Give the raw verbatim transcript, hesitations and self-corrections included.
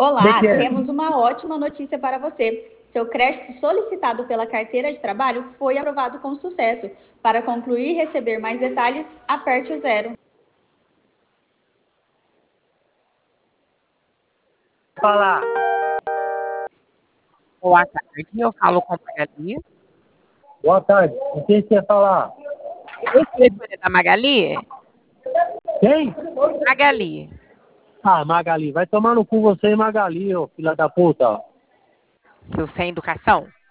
Como é Olá, que é? temos uma ótima notícia para você. Seu crédito solicitado pela carteira de trabalho foi aprovado com sucesso. Para concluir e receber mais detalhes, aperte o zero. Falar. Boa tarde, eu falo com a Magali. Boa tarde. Com quem você quer falar? Esse telefone é da Magali? Quem? Magali. Ah, Magali. Vai tomar no cu você e Magali, ô filha da puta. Seu sem educação?